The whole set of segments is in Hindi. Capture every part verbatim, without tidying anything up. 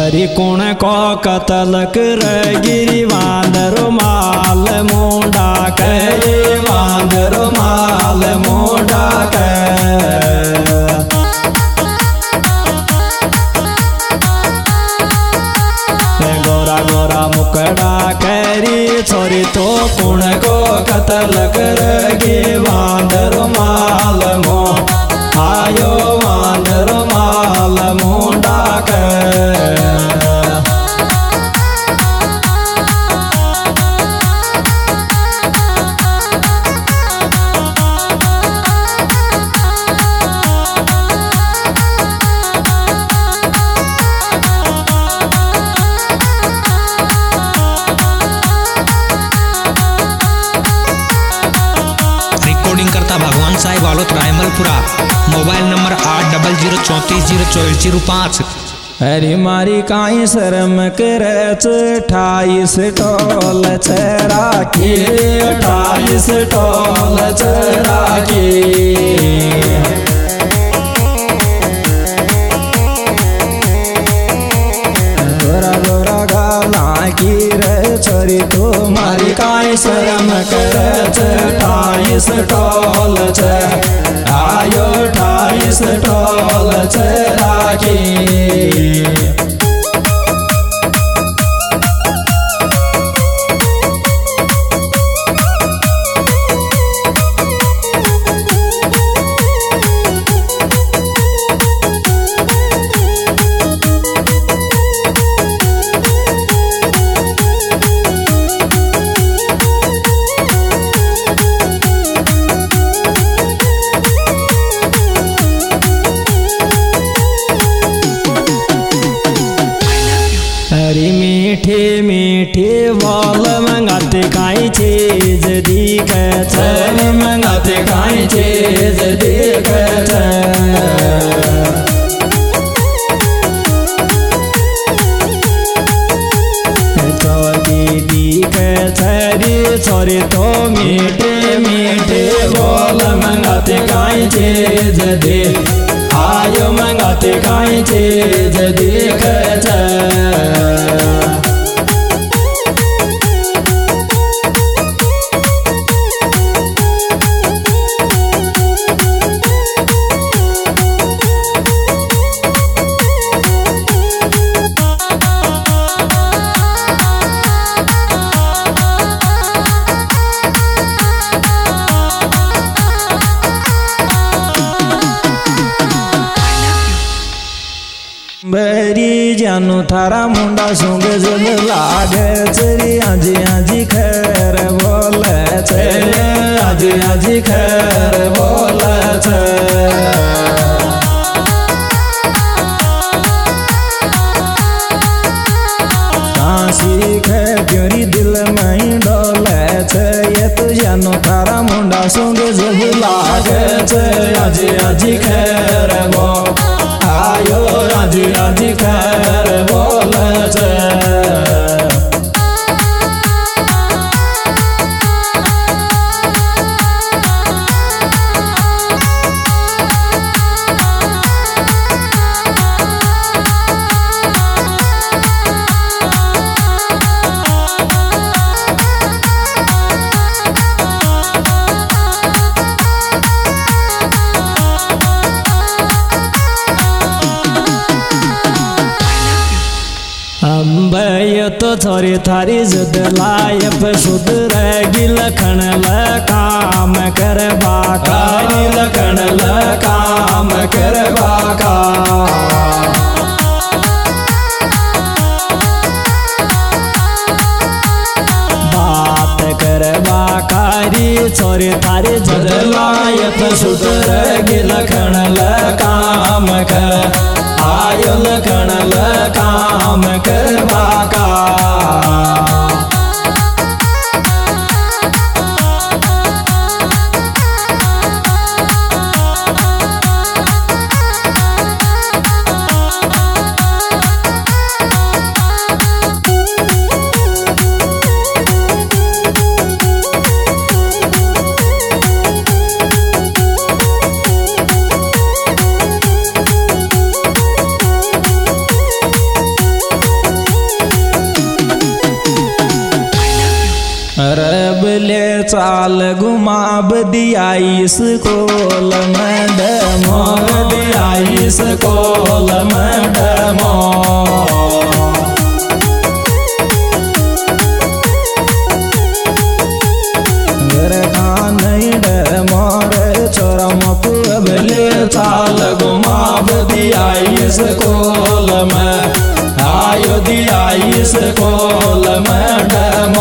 हरि कुण को कतल कर गिरी वांदरो माल मुंडा करे वांदरो माल मुंडा गोरा गोरा मुकड़ा करी छोरी तो कुण को कतल कर गे वांदरो माल मो आयो वांदरो माल मुंडा रिकॉर्डिंग करता भगवान साहिब वालोत रायमलपुरा। मोबाइल नंबर आठ डबल जीरो चौंतीस जीरो चौबीस जीरो पाँच। हरी मारी काई शर्म करे अठाईस टोल चरा के अठाईस टोल चरा के गोरा गोरा गाला की रे छोरी तो मारी काई शर्म करे अठाईस टोल च आयो अठाईस टोल चरा के हरी मीठे मीठे बोल मंगाते काई चीज दिखे चल मंगाते काई चीज दिखे चौकी दिखे छरी छोरी तो मीठे मीठे बोल मंगाते काई चीज दे आयो मंगाते काई चीज दिखे बरी जानू थारा मुंडा सुंग जल लागे चरी आजी आजी खैर बोले चले आजी आजी खैर बोले काशी खे प्योरी दिल में डोले ये तो जानू थारा मुंडा सुंग जल लागे आजी आजी खैर बो आयो आजी आजी खैर बोले अम्बय तो छोरी थारी जुद लायप शुद्ध रगी लखन ल काम कर बाका लखन ल काम कर बाका बात कर बाकारी छोरी थारी जुद लायप शुद्ध रगी लखन ल काम कर आयो लखन ल काम कर बाका बबले चाल घुमाब दिया स्कूल में डेमो दिया स्कूल में डेमो बबले चाल घुमाब दिया स्कूल में आयो दिया स्कूल में डेमो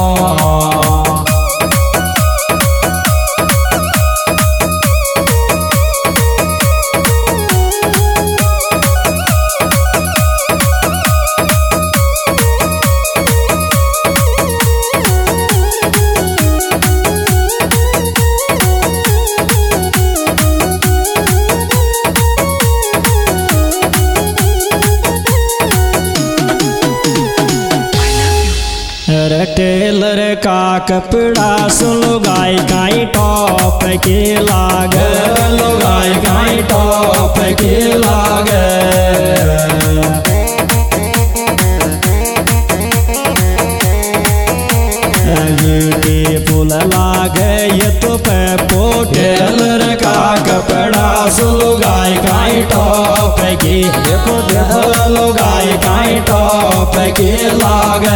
टेलर का कपड़ा सुनो गाय गाय टॉप के लागे लो गाय गाय टॉप के लागे फूल लागे ये तो पेपो टेलर का कपड़ा सुनो गाय गाय टॉप की देखो लो गाय गाय टॉप के लागे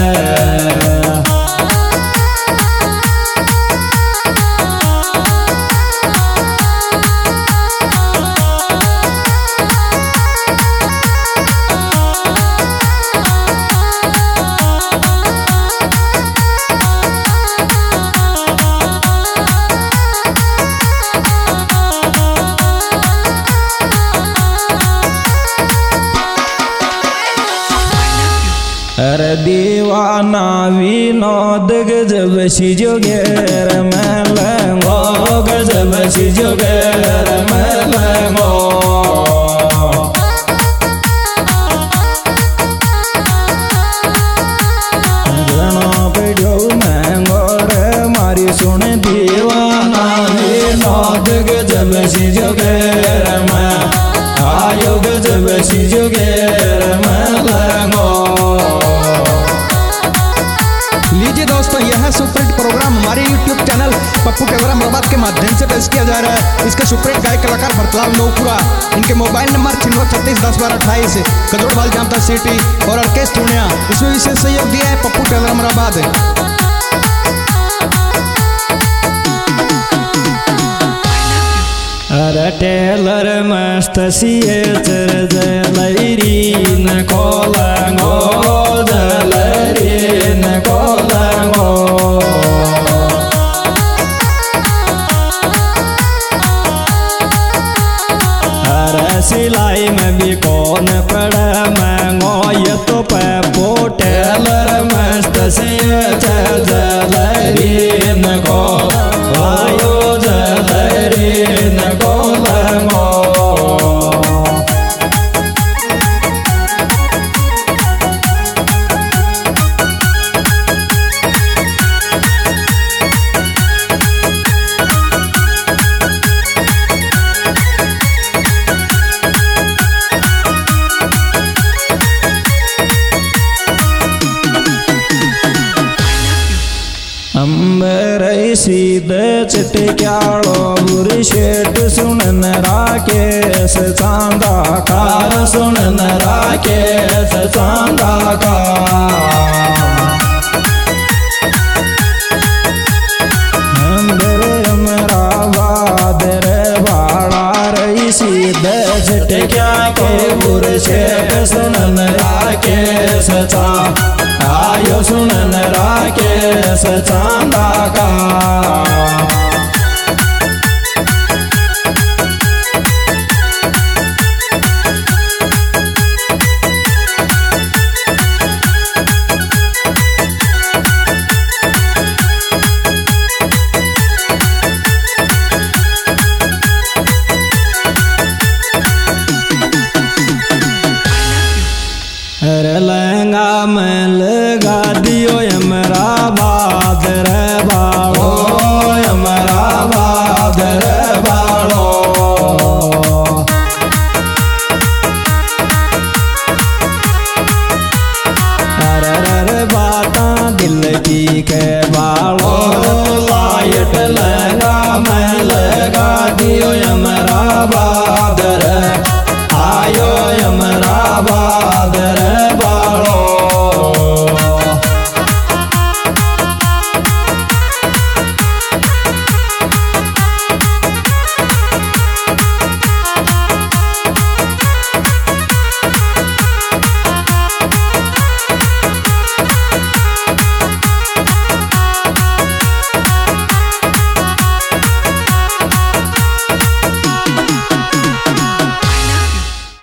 अरे दीवाना विनोद गजब सी जोगेर में लेंगो गजब सी जोगेर में लेंगो घणो पीढ़ो महंगो रे मारी सुन दीवाना विनोद गजब सी जोगेर में आयो गजब सी जोगेर में लेंगो। लीजिए दोस्तों, यह है सुपरहिट प्रोग्राम हमारे YouTube channel Pappu camera Ahmedabad के माध्यम से पेश किया जा रहा है। इसके सुपरहिट गायक कलाकार भरतलाल नौपुरा, इनके मोबाइल नंबर छिन्नवे छत्तीस दस बारह अट्ठाईस, कजोड़वाल जामता सिटी और अर्केश टूणिया। इसमें विशेष सहयोग दिया है पप्पू कैमरा अहमदाबाद। अरे टेलर मस्त सिए चर जलरी न कोलंगो जलरी न कोलंगो अरे सिलाई में भी कौन पड़ा महंगो ये तो पेपो टेलर मस्त सिए चर जलरी न को आयो जलरी न कोलंगो। अंबर सीध चिटक्याड़ो बुरशेट सुनन राकेश चांदा कार सुनन राकेश चांदा का अंबर अमराबाद रे भाड़ा रही सीध चिटक्या के बुरशेट सुनन राकेश चा आयो सुनन राकेश चांदा का लहंगा में